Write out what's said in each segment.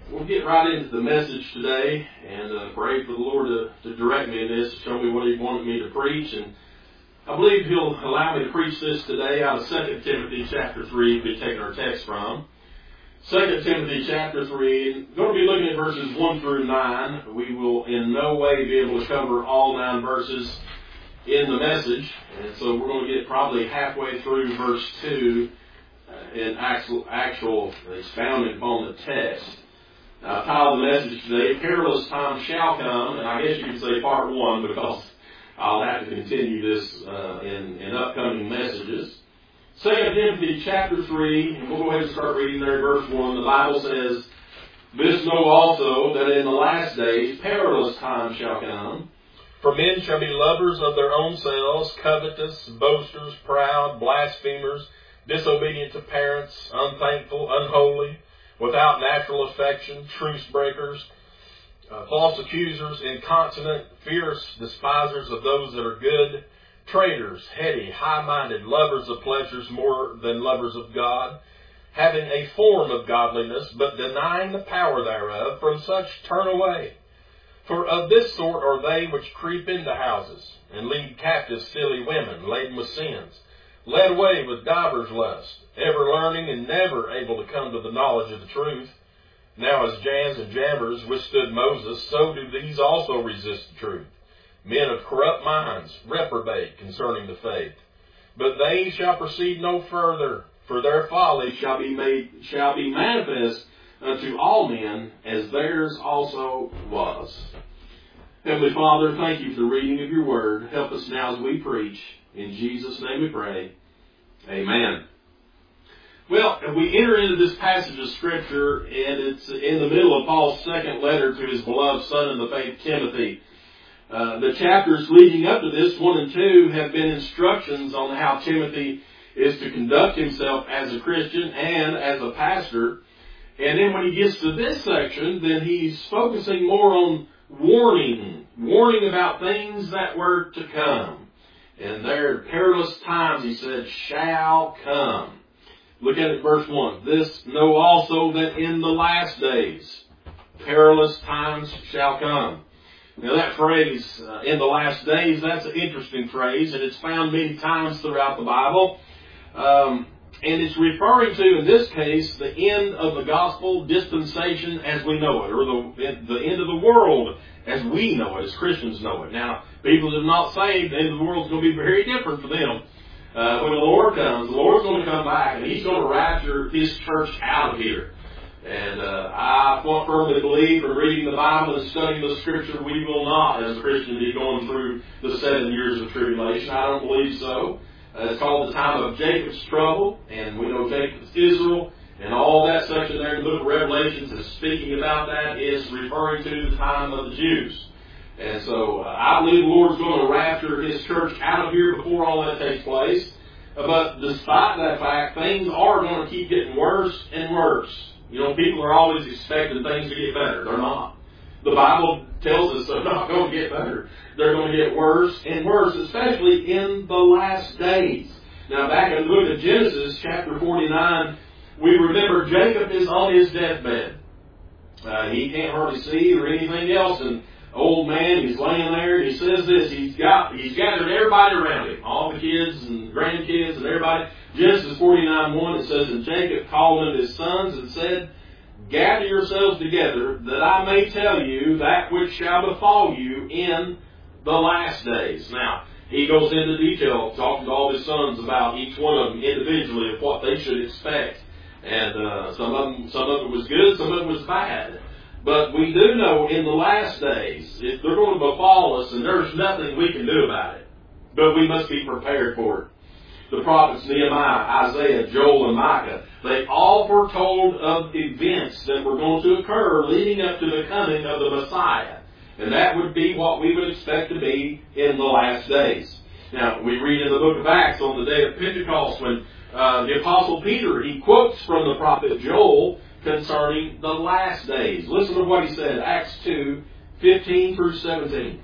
We'll get right into the message today and pray for the Lord to direct me in this, show me what He wanted me to preach. And I believe He'll allow me to preach this today out of 2 Timothy chapter 3, we'll be taking our text from. 2 Timothy chapter 3, going to be looking at verses 1 through 9. We will in no way be able to cover all 9 verses in the message. And so we're going to get probably halfway through verse 2 in actual expounding upon the text. I've titled the message today, Perilous Times Shall Come, and I guess you could say part 1 because I'll have to continue this in upcoming messages. 2 Timothy chapter 3, and we'll go ahead and start reading there in verse 1. The Bible says, This know also that in the last days perilous times shall come. For men shall be lovers of their own selves, covetous, boasters, proud, blasphemers, disobedient to parents, unthankful, unholy, without natural affection, truce breakers, false accusers, incontinent, fierce, despisers of those that are good, traitors, heady, high-minded, lovers of pleasures more than lovers of God, having a form of godliness, but denying the power thereof. From such turn away. For of this sort are they which creep into houses, and lead captive silly women, laden with sins, led away with divers lusts, ever learning and never able to come to the knowledge of the truth. Now as Jans and Jambres withstood Moses, so do these also resist the truth. Men of corrupt minds, reprobate concerning the faith. But they shall proceed no further, for their folly shall be manifest unto all men, as theirs also was. Heavenly Father, thank you for the reading of your word. Help us now as we preach. In Jesus' name we pray. Amen. Well, we enter into this passage of Scripture, and it's in the middle of Paul's second letter to his beloved son in the faith, Timothy. The chapters leading up to this, 1 and 2, have been instructions on how Timothy is to conduct himself as a Christian and as a pastor. And then when he gets to this section, then he's focusing more on warning about things that were to come. And their perilous times, he said, shall come. Look at it, verse 1. This know also that in the last days perilous times shall come. Now that phrase, in the last days, that's an interesting phrase, and it's found many times throughout the Bible. And it's referring to, in this case, the end of the gospel dispensation as we know it, or the end of the world as we know it, as Christians know it. Now, people that are not saved, the end of the world is going to be very different for them. When the Lord comes, the Lord's going to come back, and He's going to rapture His church out of here. And I firmly believe from reading the Bible and studying the Scripture, we will not, as a Christian, be going through the 7 years of tribulation. I don't believe so. It's called the time of Jacob's trouble, and we know Jacob's Israel, and all that section there in the book of Revelations is speaking about that, is referring to the time of the Jews. And so I believe the Lord's going to rapture His church out of here before all that takes place. But despite that fact, things are going to keep getting worse and worse. You know, people are always expecting things to get better. They're not. The Bible tells us they're not going to get better. They're going to get worse and worse, especially in the last days. Now, back in the book of Genesis, chapter 49, we remember Jacob is on his deathbed. He can't hardly see or anything else, and old man, he's laying there, and he says this, he's gathered everybody around him, all the kids and grandkids and everybody. Genesis 49:1, it says, And Jacob called unto his sons and said, Gather yourselves together, that I may tell you that which shall befall you in the last days. Now, he goes into detail, talking to all his sons about each one of them individually of what they should expect. And some of it was good, some of it was bad. But we do know in the last days, if they're going to befall us, and there's nothing we can do about it. But we must be prepared for it. The prophets Nehemiah, Isaiah, Joel, and Micah, they all foretold of events that were going to occur leading up to the coming of the Messiah. And that would be what we would expect to be in the last days. Now, we read in the book of Acts on the day of Pentecost when the Apostle Peter, he quotes from the prophet Joel concerning the last days. Listen to what he said, Acts 2:15 through 17.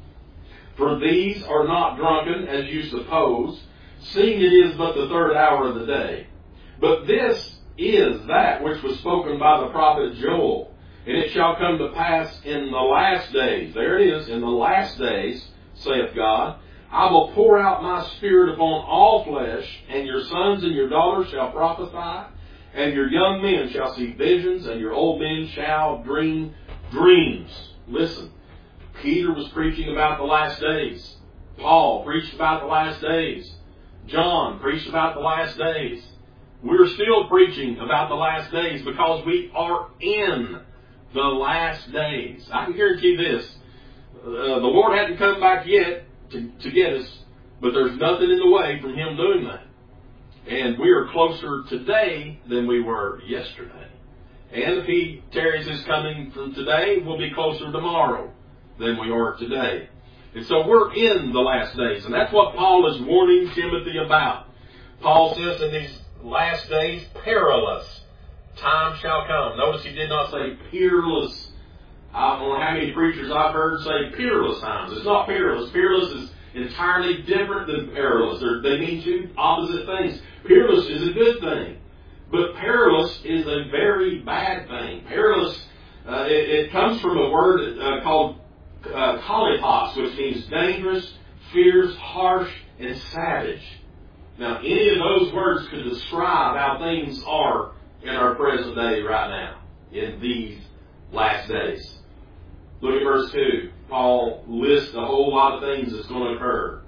For these are not drunken, as you suppose, seeing it is but the third hour of the day. But this is that which was spoken by the prophet Joel. And it shall come to pass in the last days, there it is, in the last days, saith God, I will pour out my Spirit upon all flesh, and your sons and your daughters shall prophesy, and your young men shall see visions, and your old men shall dream dreams. Listen, Peter was preaching about the last days. Paul preached about the last days. John preached about the last days. We're still preaching about the last days because we are in the last days. I can guarantee this. The Lord hasn't come back yet to get us, but there's nothing in the way from Him doing that. And we are closer today than we were yesterday. And if He tarries His coming from today, we'll be closer tomorrow than we are today. And so we're in the last days. And that's what Paul is warning Timothy about. Paul says in these last days, perilous time shall come. Notice he did not say peerless. I don't know how many preachers I've heard say peerless times. It's not peerless. Peerless is entirely different than perilous. They mean two opposite things. Peerless is a good thing, but perilous is a very bad thing. Perilous, it comes from a word called kalipos, which means dangerous, fierce, harsh, and savage. Now, any of those words could describe how things are in our present day right now, in these last days. Look at verse 2. Paul lists a whole lot of things that's going to occur.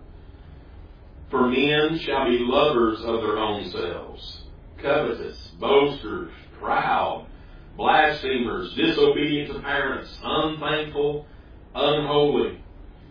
For men shall be lovers of their own selves, covetous, boasters, proud, blasphemers, disobedient to parents, unthankful, unholy.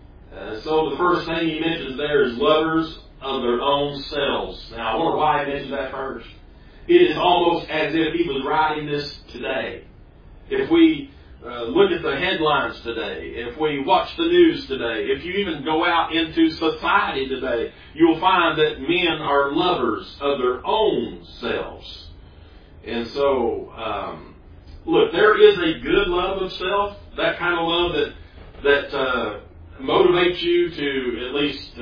So the first thing he mentions there is lovers of their own selves. Now, I wonder why he mentioned that first. It is almost as if he was writing this today. If we look at the headlines today, if we watch the news today, if you even go out into society today, you'll find that men are lovers of their own selves. And so, look, there is a good love of self, that kind of love that motivates you to at least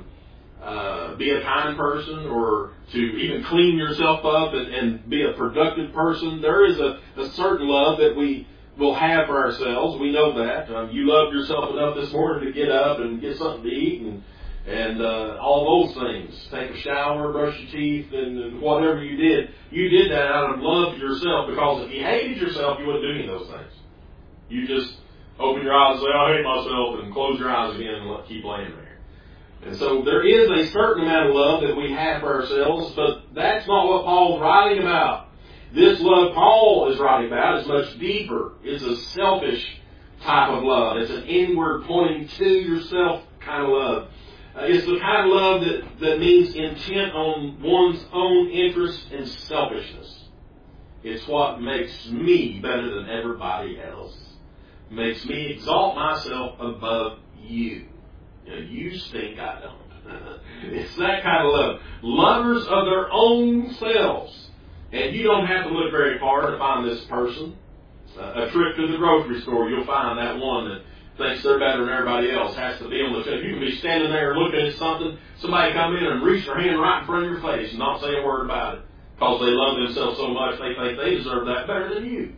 be a kind person, or to even clean yourself up and be a productive person. There is a certain love that we will have for ourselves. We know that. You loved yourself enough this morning to get up and get something to eat and all those things. Take a shower, brush your teeth, and whatever you did. You did that out of love for yourself, because if you hated yourself, you wouldn't do any of those things. You just open your eyes and say, I hate myself, and close your eyes again and keep laying there. And so there is a certain amount of love that we have for ourselves, but that's not what Paul's writing about. This love Paul is writing about is much deeper. It's a selfish type of love. It's an inward, pointing to yourself kind of love. It's the kind of love that means intent on one's own interest and selfishness. It's what makes me better than everybody else. Makes me exalt myself above you. You stink, I don't. It's that kind of love. Lovers of their own selves. And you don't have to look very far to find this person. A trip to the grocery store, you'll find that one that thinks they're better than everybody else has to be on the shelf. You can be standing there looking at something, somebody come in and reach their hand right in front of your face and not say a word about it, because they love themselves so much they think they deserve that better than you.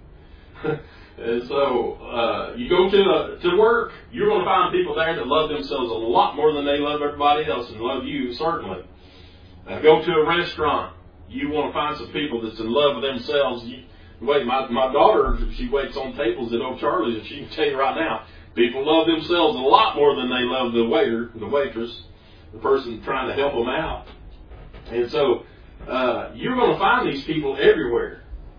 And so, you go to work, you're going to find people there that love themselves a lot more than they love everybody else, and love you, certainly. Go to a restaurant, you want to find some people that's in love with themselves. My daughter, she waits on tables at Old Charlie's, and she can tell you right now, people love themselves a lot more than they love the waiter, the waitress, the person trying to help them out. And so, you're going to find these people everywhere.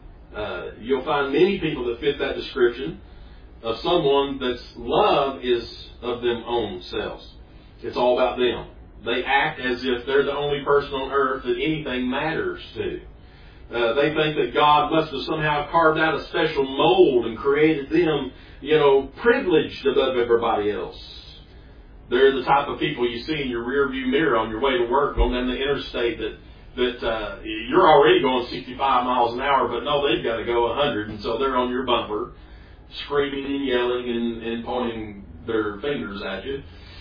You'll find many people that fit that description of someone that's love is of them own selves. It's all about them. They act as if they're the only person on earth that anything matters to. They think that God must have somehow carved out a special mold and created them, privileged above everybody else. They're the type of people you see in your rear view mirror on your way to work, going down the interstate, that you're already going 65 miles an hour, but no, they've got to go 100, and so they're on your bumper, screaming and yelling and pointing their fingers at you.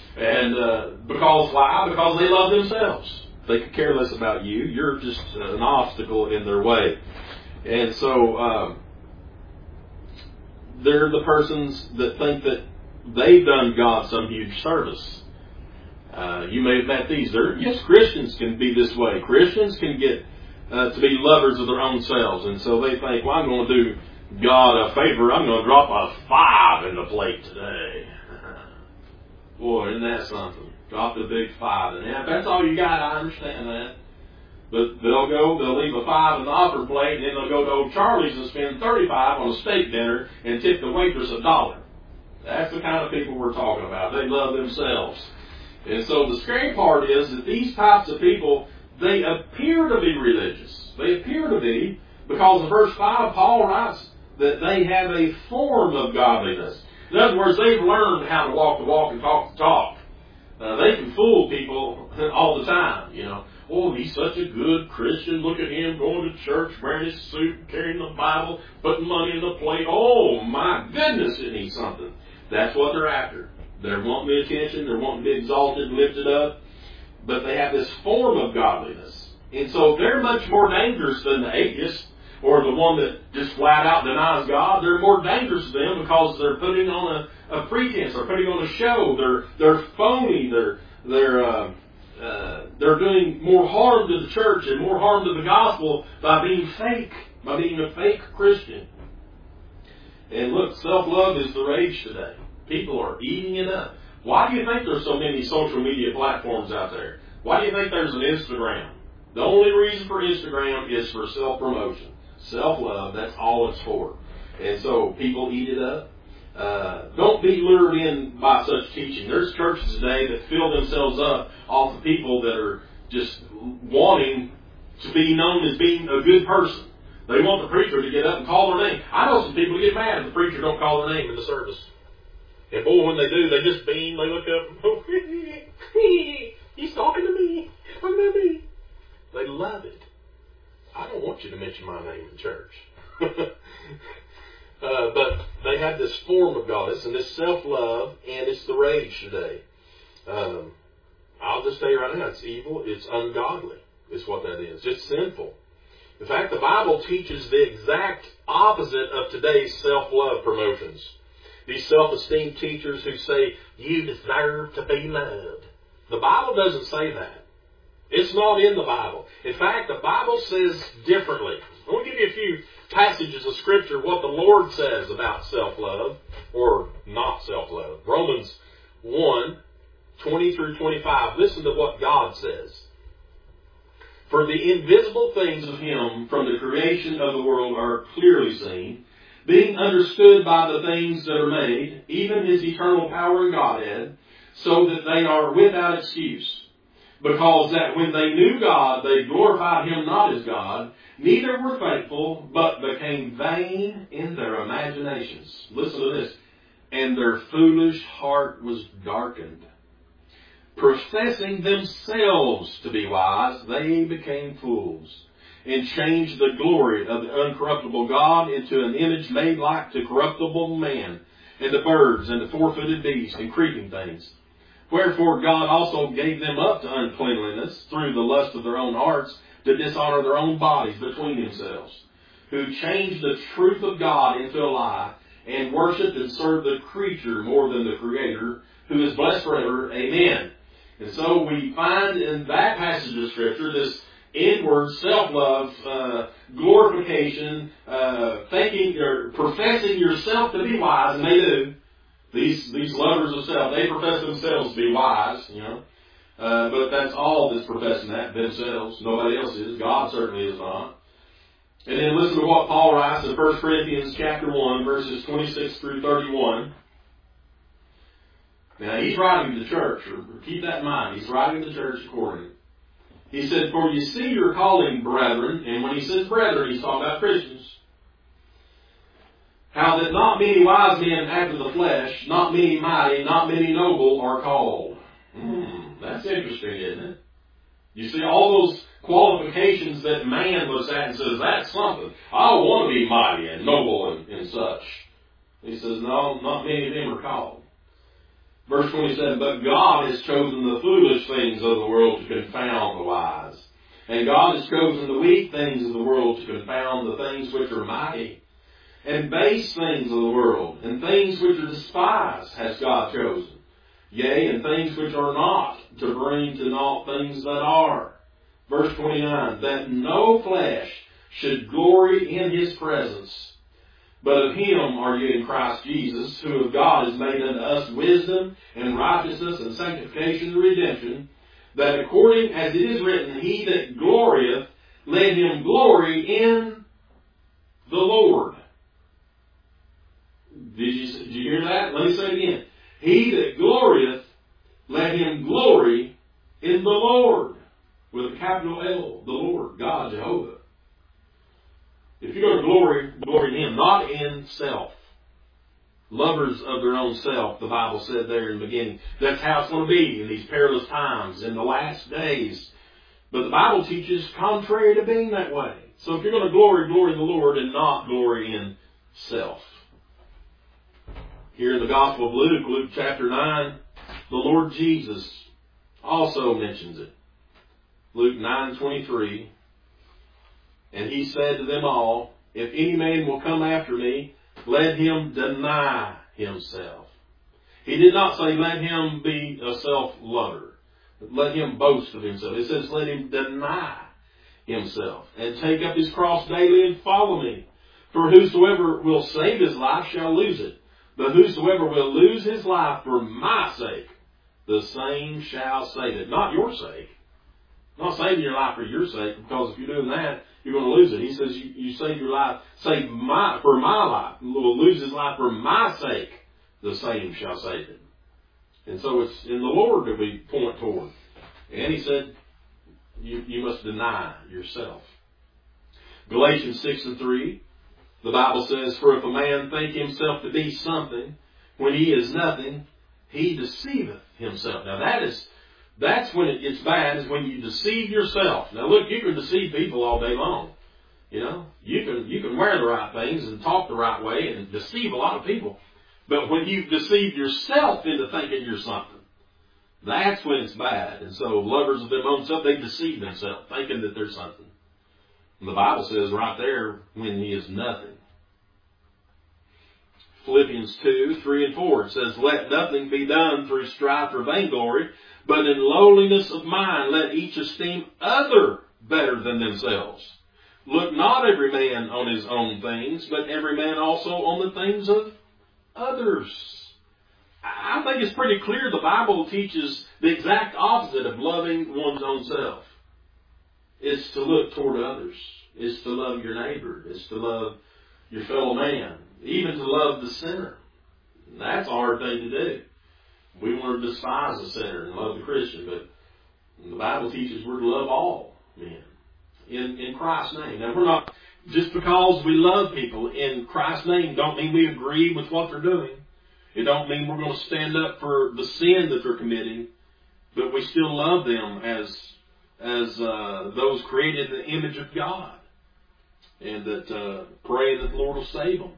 And because why? Because they love themselves. They could care less about you. You're just an obstacle in their way. And so they're the persons that think that they've done God some huge service. You may have met these. Yes, Christians can be this way. Christians can get to be lovers of their own selves. And so they think, well, I'm going to do God a favor. I'm going to drop a 5 in the plate today. Boy, isn't that something? Drop the big 5. And if that's all you got, I understand that. But they'll leave a 5 in the offer plate, and then they'll go to Old Charlie's and spend $35 on a steak dinner and tip the waitress $1. That's the kind of people we're talking about. They love themselves. And so the scary part is that these types of people, they appear to be religious. They appear to be, because in verse 5, Paul writes that they have a form of godliness. In other words, they've learned how to walk the walk and talk the talk. They can fool people all the time, you know. Oh, he's such a good Christian. Look at him going to church, wearing his suit, carrying the Bible, putting money in the plate. Oh, my goodness, isn't he something? That's what they're after. They're wanting the attention. They're wanting to be exalted and lifted up. But they have this form of godliness. And so they're much more dangerous than the atheist or the one that just flat out denies God. They're more dangerous to them because they're putting on a pretense. They're putting on a show. They're phony. They're doing more harm to the church and more harm to the gospel by being fake, by being a fake Christian. And look, self-love is the rage today. People are eating it up. Why do you think there's so many social media platforms out there? Why do you think there's an Instagram? The only reason for Instagram is for self-promotion. Self-love, that's all it's for. And so people eat it up. Don't be lured in by such teaching. There's churches today that fill themselves up off of people that are just wanting to be known as being a good person. They want the preacher to get up and call their name. I know some people get mad if the preacher don't call their name in the service. And boy, when they do, they just beam, they look up, oh, he's talking to me. Look at me. They love it. I don't want you to mention my name in church. But they have this form of godliness and this self-love, and it's the rage today. I'll just tell you right now, it's evil, it's ungodly, is what that is. It's sinful. In fact, the Bible teaches the exact opposite of today's self-love promotions. These self-esteem teachers who say, you deserve to be loved. The Bible doesn't say that. It's not in the Bible. In fact, the Bible says differently. I want to give you a few passages of Scripture, what the Lord says about self-love, or not self-love. Romans 1, 20 through 25. Listen to what God says. For the invisible things of Him from the creation of the world are clearly seen, being understood by the things that are made, even His eternal power and Godhead, so that they are without excuse. Because that when they knew God, they glorified Him not as God, neither were thankful, but became vain in their imaginations. Listen to this. And their foolish heart was darkened. Professing themselves to be wise, they became fools, and changed the glory of the uncorruptible God into an image made like to corruptible man, and the birds, and the four-footed beasts, and creeping things. Wherefore God also gave them up to uncleanliness through the lust of their own hearts, to dishonor their own bodies between themselves, who changed the truth of God into a lie, and worshipped and served the creature more than the Creator, who is blessed forever. Amen. And so we find in that passage of Scripture this inward self-love, glorification, thinking or professing yourself to be wise, and they do. These lovers of self, they profess themselves to be wise, you know. But that's all that's professing that, themselves. Nobody else is. God certainly is not. And then listen to what Paul writes in 1 Corinthians chapter 1, verses 26 through 31. Now, he's writing to the church. Keep that in mind. He's writing to the church accordingly. He said, for you see your calling, brethren, and when he says brethren, he's talking about Christians, how that not many wise men after the flesh, not many mighty, not many noble are called. That's interesting, isn't it? You see all those qualifications that man looks at and says, that's something. I want to be mighty and noble and such. He says, no, not many of them are called. Verse 27, but God has chosen the foolish things of the world to confound the wise. And God has chosen the weak things of the world to confound the things which are mighty. and base things of the world, and things which are despised has God chosen. Yea, and things which are not, to bring to naught things that are. Verse 29, that no flesh should glory in his presence. But of him are you in Christ Jesus, who of God is made unto us wisdom and righteousness and sanctification and redemption, that according as it is written, he that glorieth, let him glory in the Lord. Did you hear that? Let me say it again. He that glorieth, let him glory in the Lord. With a capital L, the Lord, God, Jehovah. If you're going to glory in Him, not in self. Lovers of their own self, the Bible said there in the beginning. That's how it's going to be in these perilous times, in the last days. But the Bible teaches contrary to being that way. So if you're going to glory in the Lord and not glory in self. Here in the Gospel of Luke, Luke chapter 9, the Lord Jesus also mentions it. Luke 9:23. And he said to them all, if any man will come after me, let him deny himself. He did not say let him be a self-lover. Let him boast of himself. It says let him deny himself and take up his cross daily and follow me. For whosoever will save his life shall lose it. But whosoever will lose his life for my sake, the same shall save it. Not your sake. Not saving your life for your sake, because if you're doing that, you're going to lose it. He says, you save your life, for my life. Will lose his life for my sake, the same shall save it. And so it's in the Lord that we point toward. And he said, you must deny yourself. Galatians 6:3, the Bible says, for if a man think himself to be something, when he is nothing, he deceiveth himself. Now that's when it gets bad, is when you deceive yourself. Now look, you can deceive people all day long. You know, you can wear the right things and talk the right way and deceive a lot of people. But when you deceive yourself into thinking you're something, that's when it's bad. And so lovers of their own self, they deceive themselves, thinking that they're something. And the Bible says right there, when he is nothing. Philippians 2:3-4, it says, let nothing be done through strife or vainglory, but in lowliness of mind, let each esteem other better than themselves. Look not every man on his own things, but every man also on the things of others. I think it's pretty clear the Bible teaches the exact opposite of loving one's own self. It's to look toward others. It's to love your neighbor. It's to love your fellow man. Even to love the sinner. That's a hard thing to do. We want to despise the sinner and love the Christian, but the Bible teaches we're to love all men in Christ's name. Now we're not, just because we love people in Christ's name, don't mean we agree with what they're doing. It don't mean we're going to stand up for the sin that they're committing, but we still love them as those created in the image of God, and that pray that the Lord will save them.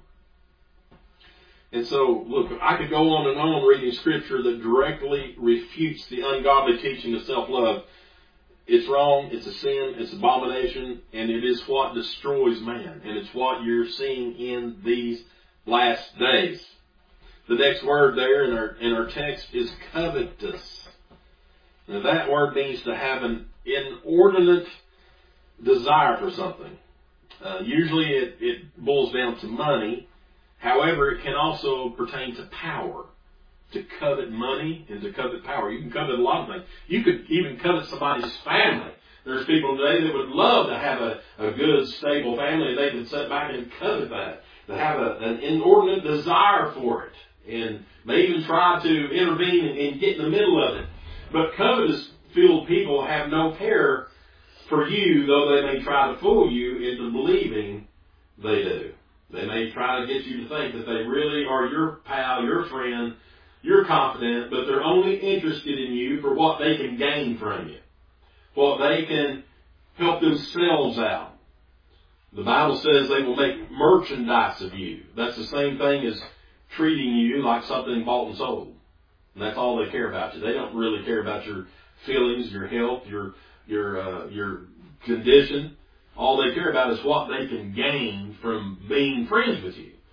And so, look, I could go on and on reading Scripture that directly refutes the ungodly teaching of self-love. It's wrong, it's a sin, it's abomination, and it is what destroys man. And it's what you're seeing in these last days. The next word there in our text is covetous. Now that word means to have an inordinate desire for something. Usually it boils down to money. However, it can also pertain to power. To covet money and to covet power. You can covet a lot of things. You could even covet somebody's family. There's people today that would love to have a good, stable family. They could sit back and covet that. To have an inordinate desire for it. And may even try to intervene and get in the middle of it. But covetous-filled people have no care for you, though they may try to fool you into believing they do. They may try to get you to think that they really are your pal, your friend, you're confident, but they're only interested in you for what they can gain from you. What they can help themselves out. The Bible says they will make merchandise of you. That's the same thing as treating you like something bought and sold. And that's all they care about you. They don't really care about your feelings, your health, your condition. All they care about is what they can gain from being friends with you.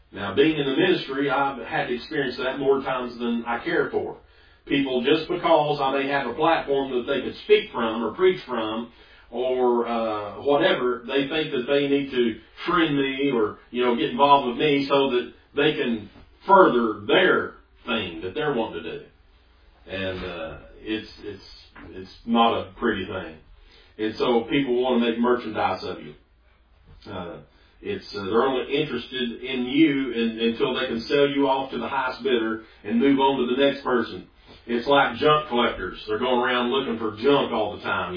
Now, being in the ministry, I've had to experience that more times than I care for. People, just because I may have a platform that they could speak from or preach from or whatever, they think that they need to friend me or, get involved with me so that they can further their thing that they're wanting to do. And it's not a pretty thing. And so people want to make merchandise of you. They're only interested in you until they can sell you off to the highest bidder and move on to the next person. It's like junk collectors. They're going around looking for junk all the time,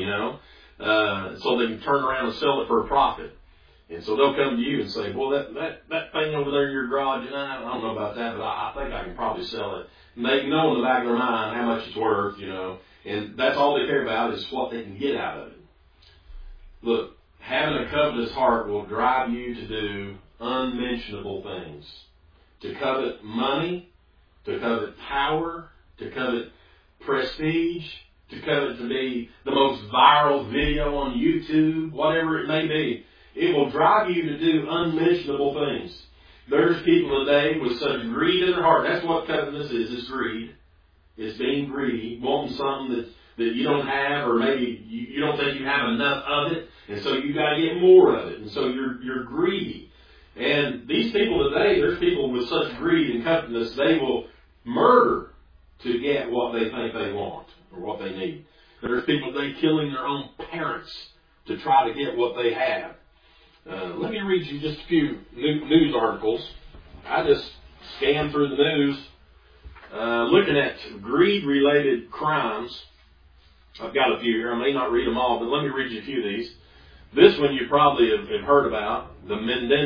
so they can turn around and sell it for a profit. And so they'll come to you and say, well, that thing over there in your garage, I don't know about that, but I think I can probably sell it. And they know in the back of their mind how much it's worth, and that's all they care about is what they can get out of it. Look, having a covetous heart will drive you to do unmentionable things. To covet money, to covet power, to covet prestige, to covet to be the most viral video on YouTube, whatever it may be. It will drive you to do unmentionable things. There's people today with such greed in their heart. That's what covetousness is greed. It's being greedy, wanting something that you don't have, or maybe you don't think you have enough of it, and so you got to get more of it, and so you're greedy. And these people today, there's people with such greed and covetousness, they will murder to get what they think they want or what they need. There's people today killing their own parents to try to get what they have. Let me read you just a few news articles. I just scanned through the news looking at greed-related crimes. I've got a few here. I may not read them all, but let me read you a few of these. This one you probably have heard about, the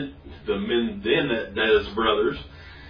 Menendez brothers.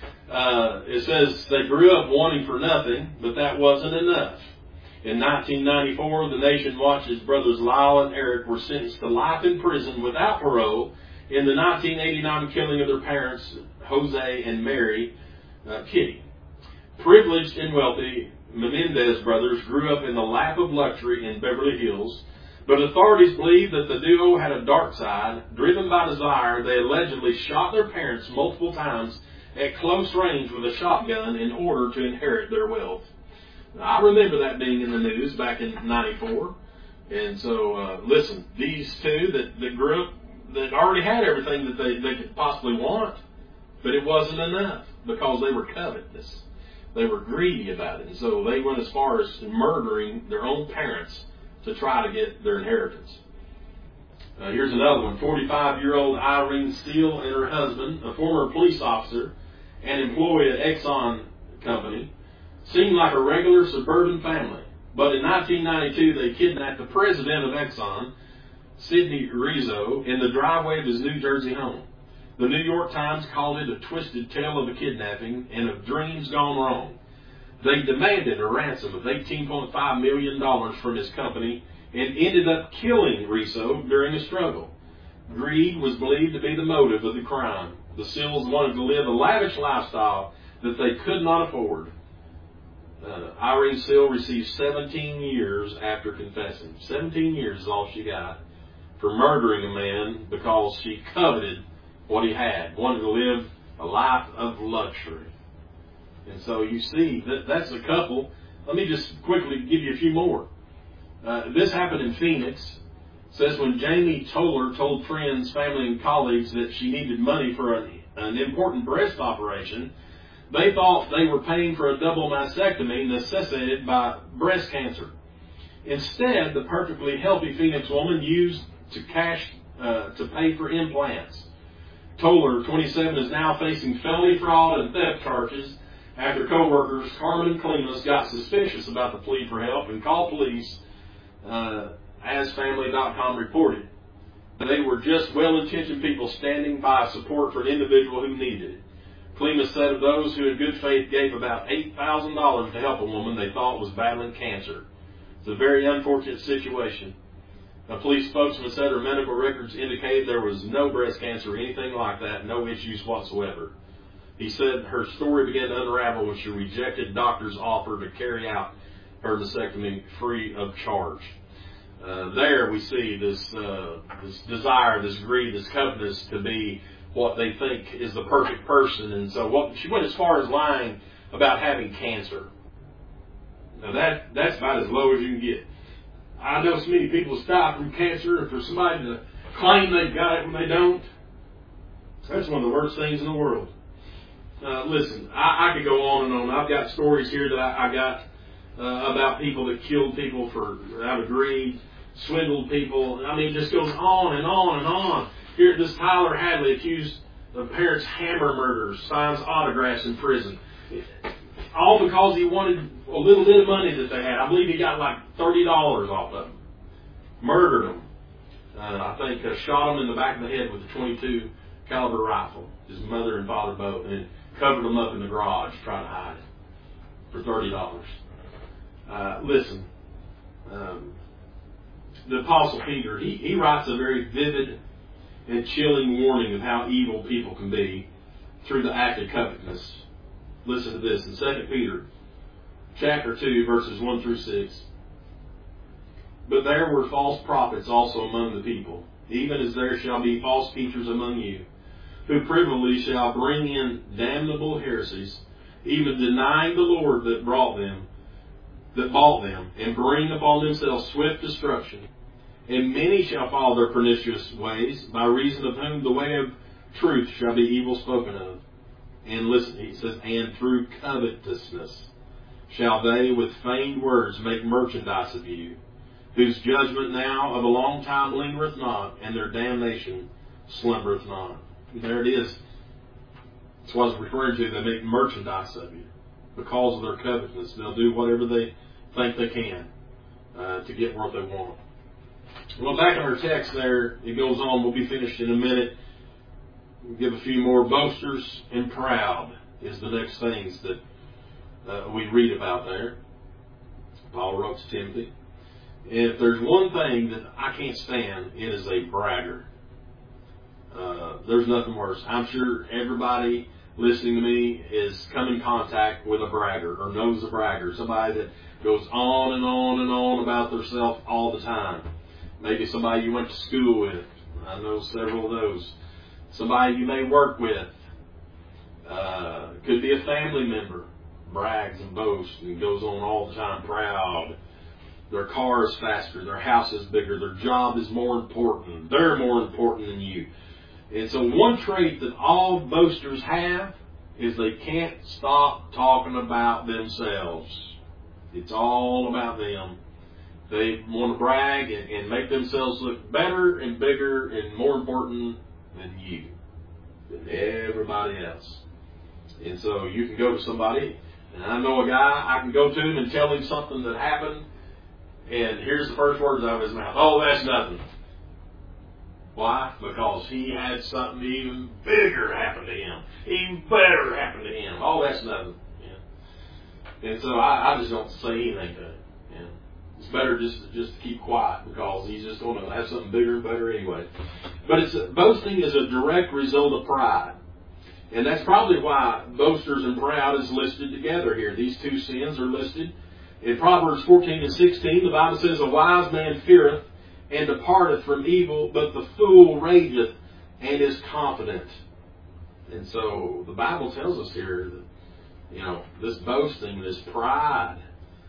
It says they grew up wanting for nothing, but that wasn't enough. In 1994, the nation watched as brothers Lyle and Eric were sentenced to life in prison without parole in the 1989 killing of their parents, Jose and Mary Kitty. Privileged and wealthy, Menendez brothers grew up in the lap of luxury in Beverly Hills, but authorities believe that the duo had a dark side. Driven by desire, they allegedly shot their parents multiple times at close range with a shotgun in order to inherit their wealth. I remember that being in the news back in '94. And so, listen, these two that grew up, that already had everything that they could possibly want, but it wasn't enough because they were covetous. They were greedy about it. And so they went as far as murdering their own parents to try to get their inheritance. Here's another one. 45-year-old Irene Steele and her husband, a former police officer and employee at Exxon Company, seemed like a regular suburban family. But in 1992, they kidnapped the president of Exxon, Sidney Rizzo, in the driveway of his New Jersey home. The New York Times called it a twisted tale of a kidnapping and of dreams gone wrong. They demanded a ransom of $18.5 million from his company and ended up killing Rizzo during a struggle. Greed was believed to be the motive of the crime. The Seals wanted to live a lavish lifestyle that they could not afford. Irene Seal received 17 years after confessing. 17 years is all she got for murdering a man because she coveted what he had, wanted to live a life of luxury. And so you see, that's a couple. Let me just quickly give you a few more. This happened in Phoenix. It says when Jamie Toller told friends, family, and colleagues that she needed money for an important breast operation, they thought they were paying for a double mastectomy necessitated by breast cancer. Instead, the perfectly healthy Phoenix woman used cash to pay for implants. Toller, 27, is now facing felony fraud and theft charges after co-workers Carmen and Clemus got suspicious about the plea for help and called police, as Family.com reported. They were just well-intentioned people standing by support for an individual who needed it. Clemus said of those who in good faith gave about $8,000 to help a woman they thought was battling cancer. It's a very unfortunate situation. A police spokesman said her medical records indicated there was no breast cancer or anything like that, no issues whatsoever. He said her story began to unravel when she rejected doctors' offer to carry out her mastectomy free of charge. There we see this desire, this greed, this covetousness to be what they think is the perfect person. And so she went as far as lying about having cancer. Now that's about as low as you can get. I know so many people die from cancer, and for somebody to claim they've got it when they don't, that's one of the worst things in the world. Listen, I could go on and on. I've got stories here that I got about people that killed people out of greed, swindled people. I mean, it just goes on and on and on. Here, this Tyler Hadley accused of parents' hammer murders, signs autographs in prison. All because he wanted a little bit of money that they had. I believe he got like $30 off of them. Murdered them. I think shot him in the back of the head with a .22 caliber rifle. His mother and father both. And covered them up in the garage trying to hide it for $30. Listen, the Apostle Peter, he writes a very vivid and chilling warning of how evil people can be through the act of covetousness. Listen to this in 2 Peter chapter 2, verses 1 through 6. But there were false prophets also among the people, even as there shall be false teachers among you, who privily shall bring in damnable heresies, even denying the Lord that bought them, and bring upon themselves swift destruction. And many shall follow their pernicious ways, by reason of whom the way of truth shall be evil spoken of. And listen, he says, and through covetousness shall they with feigned words make merchandise of you, whose judgment now of a long time lingereth not, and their damnation slumbereth not. And there it is. That's what I was referring to. They make merchandise of you because of their covetousness. They'll do whatever they think they can to get what they want. Well, back in our text there, it goes on. We'll be finished in a minute. We'll give a few more. Boasters and proud is the next things that we read about there. Paul wrote to Timothy. And if there's one thing that I can't stand, it is a bragger. There's nothing worse. I'm sure everybody listening to me is come in contact with a bragger or knows a bragger. Somebody that goes on and on and on about themselves all the time. Maybe somebody you went to school with. I know several of those. Somebody you may work with. Could be a family member. Brags and boasts and goes on all the time, proud. Their car is faster. Their house is bigger. Their job is more important. They're more important than you. And so one trait that all boasters have is they can't stop talking about themselves. It's all about them. They want to brag and make themselves look better and bigger and more important than you, than everybody else. And so you can go to somebody, and I know a guy, I can go to him and tell him something that happened, and here's the first words out of his mouth. Oh, that's nothing. Why? Because he had something even bigger happen to him. Even better happen to him. Oh, that's nothing. Yeah. And so I just don't say anything to him. Yeah. It's better just to keep quiet because he's just going to have something bigger and better anyway. But boasting is a direct result of pride. And that's probably why boasters and proud is listed together here. These two sins are listed. In Proverbs 14 and 16, the Bible says, a wise man feareth and departeth from evil, but the fool rageth and is confident. And so the Bible tells us here that, this boasting, this pride,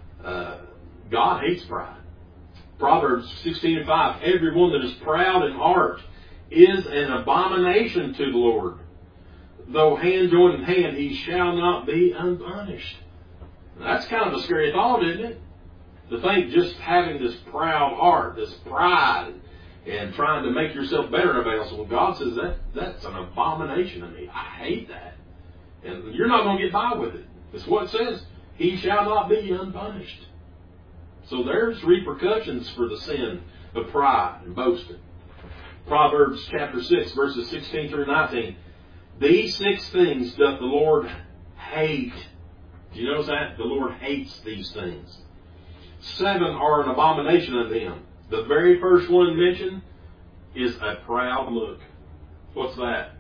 God hates pride. Proverbs 16 and 5, every one that is proud in heart is an abomination to the Lord. Though hand joined in hand, he shall not be unpunished. That's kind of a scary thought, isn't it? To think just having this proud heart, this pride, and trying to make yourself better than everybody else. Well, God says that's an abomination to me. I hate that. And you're not going to get by with it. It's what it says. He shall not be unpunished. So there's repercussions for the sin of pride and boasting. Proverbs chapter 6, verses 16 through 19. These 6 things doth the Lord hate. Do you notice that? The Lord hates these things. 7 are an abomination unto him. The very first one mentioned is a proud look. What's that?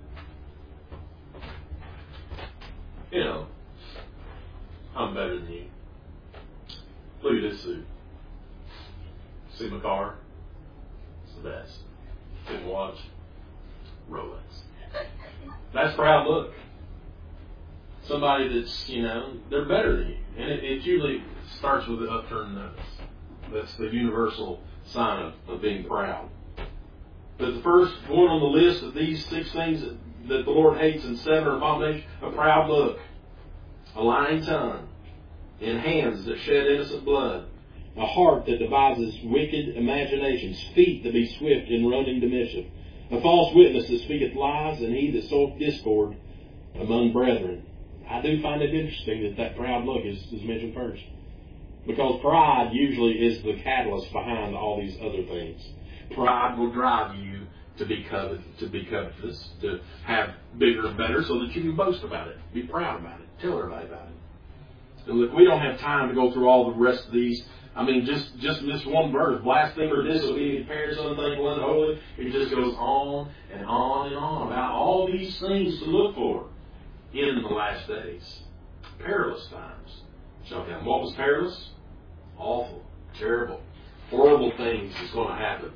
I'm better than you. Look at this suit. See my car? It's the best. Good watch. Rolex. That's proud look. Somebody that's, they're better than you. And it usually starts with the upturned nose. That's the universal sign of being proud. But the first one on the list of these 6 things that the Lord hates and 7 are abominations, a proud look, a lying tongue, and hands that shed innocent blood, a heart that devises wicked imaginations, feet that be swift in running to mischief, a false witness that speaketh lies, and he that soweth discord among brethren. I do find it interesting that proud look is mentioned first. Because pride usually is the catalyst behind all these other things. Pride will drive you to be covetous, to have bigger and better so that you can boast about it, be proud about it, tell everybody about it. And look, we don't have time to go through all the rest of these. I mean, just this one verse, blasphemer, disobedient, parents, unthankful, unholy, it just goes on and on and on about all these things to look for in the last days. Perilous times. So, what was perilous? Awful, terrible, horrible things is going to happen.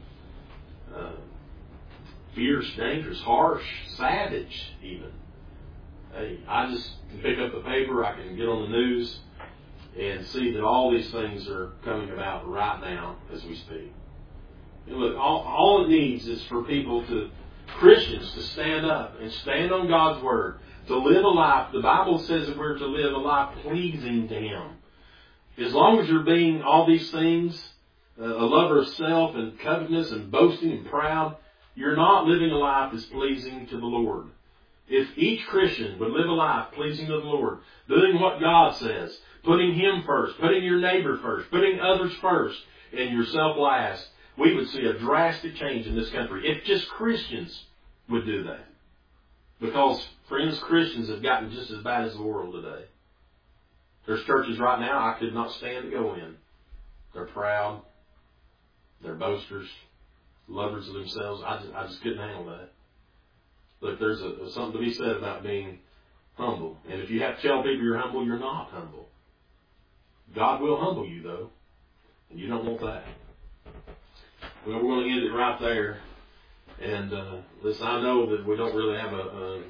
Fierce, dangerous, harsh, savage even. Hey, I just can pick up the paper, I can get on the news and see that all these things are coming about right now as we speak. And look, all it needs is for Christians to stand up and stand on God's Word, to live a life. The Bible says that we're to live a life pleasing to Him. As long as you're being all these things, a lover of self and covetousness and boasting and proud, you're not living a life that's pleasing to the Lord. If each Christian would live a life pleasing to the Lord, doing what God says, putting Him first, putting your neighbor first, putting others first, and yourself last, we would see a drastic change in this country if just Christians would do that. Because, friends, Christians have gotten just as bad as the world today. There's churches right now I could not stand to go in. They're proud. They're boasters. Lovers of themselves. I just couldn't handle that. Look, there's something to be said about being humble. And if you have to tell people you're humble, you're not humble. God will humble you, though. And you don't want that. Well, we're going to end it right there. And listen, I know that we don't really have a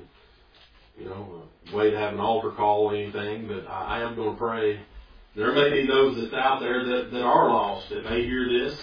way to have an altar call or anything, but I am going to pray. There may be those that's out there that are lost, that may hear this,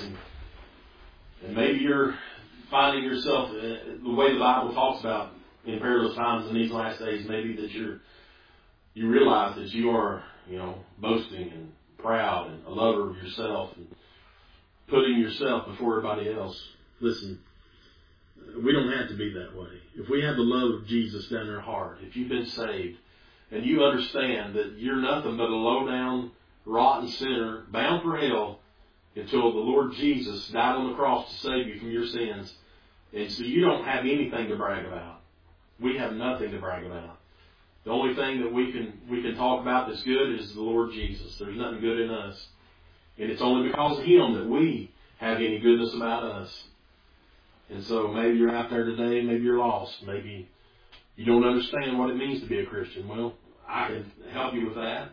and maybe you're finding yourself the way the Bible talks about in perilous times in these last days. Maybe that you realize that you are, boasting and proud and a lover of yourself and putting yourself before everybody else. Listen, we don't have to be that way. If we have the love of Jesus down in our heart, if you've been saved, and you understand that you're nothing but a low-down, rotten sinner, bound for hell, until the Lord Jesus died on the cross to save you from your sins, and so you don't have anything to brag about. We have nothing to brag about. The only thing that we can talk about that's good is the Lord Jesus. There's nothing good in us. And it's only because of Him that we have any goodness about us. And so maybe you're out there today, maybe you're lost, maybe you don't understand what it means to be a Christian. Well, I can help you with that.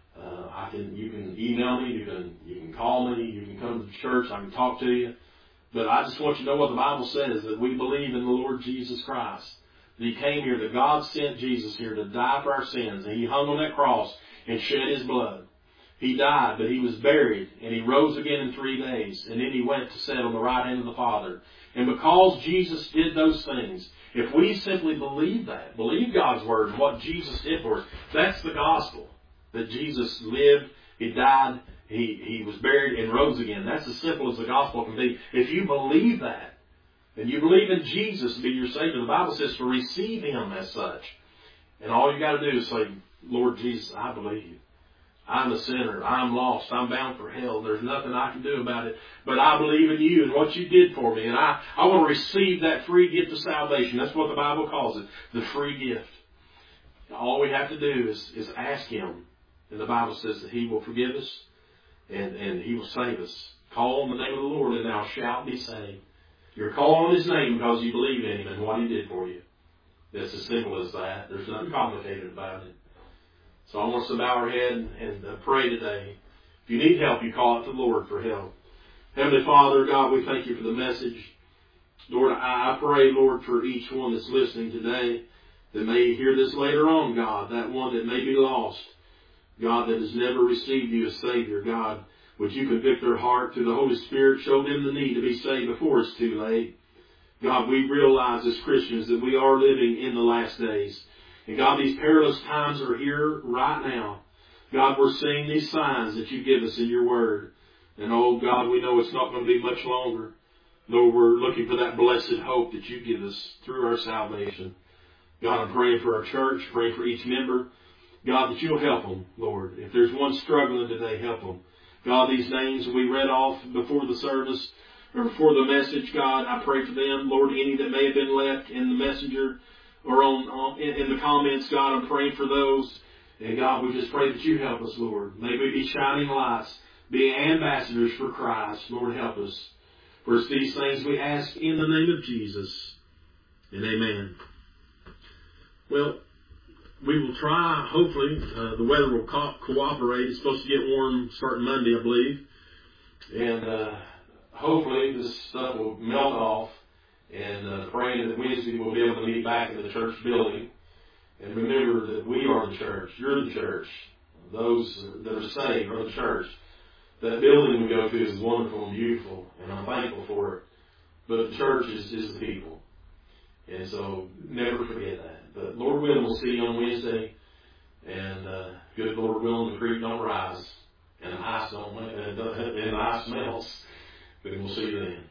You can email me, you can call me, you can come to the church, I can talk to you. But I just want you to know what the Bible says, that we believe in the Lord Jesus Christ. That He came here, that God sent Jesus here to die for our sins, and He hung on that cross and shed His blood. He died, but He was buried, and He rose again in 3 days, and then He went to sit on the right hand of the Father. And because Jesus did those things, if we simply believe that, believe God's Word and what Jesus did for us, that's the gospel. That Jesus lived, He died, He was buried and rose again. That's as simple as the gospel can be. If you believe that, and you believe in Jesus to be your Savior, the Bible says to receive Him as such. And all you got to do is say, Lord Jesus, I believe. I'm a sinner. I'm lost. I'm bound for hell. There's nothing I can do about it. But I believe in You and what You did for me. And I want to receive that free gift of salvation. That's what the Bible calls it, the free gift. All we have to do is ask Him. And the Bible says that He will forgive us and He will save us. Call on the name of the Lord and thou shalt be saved. You're calling on His name because you believe in Him and what He did for you. It's as simple as that. There's nothing complicated about it. So I want us to bow our head and pray today. If you need help, you call out to the Lord for help. Heavenly Father, God, we thank You for the message. Lord, I pray, Lord, for each one that's listening today, that may hear this later on, God, that one that may be lost, God, that has never received you as Savior, God, would you convict their heart through the Holy Spirit, show them the need to be saved before it's too late. God, we realize as Christians that we are living in the last days. And God, these perilous times are here right now. God, we're seeing these signs that you give us in your word. And oh God, we know it's not going to be much longer. Lord, we're looking for that blessed hope that you give us through our salvation. God, I'm praying for our church, praying for each member. God, that you'll help them, Lord. If there's one struggling today, help them. God, these names we read off before the service or before the message, God, I pray for them. Lord, any that may have been left in the messenger or in the comments, God, I'm praying for those. And God, we just pray that you help us, Lord. May we be shining lights, be ambassadors for Christ. Lord, help us. For it's these things we ask in the name of Jesus. And amen. Well, we will try, hopefully, the weather will cooperate. It's supposed to get warm starting Monday, I believe. And hopefully this stuff will melt off. And praying that Wednesday we'll be able to meet back in the church building. And remember that we are the church. You're the church. Those that are saved are the church. That building we go to is wonderful and beautiful, and I'm thankful for it. But the church is the people. And so never forget that. But Lord willing, we'll see you on Wednesday. And good Lord willing, the creek don't rise. And the ice melts. But we'll see you then.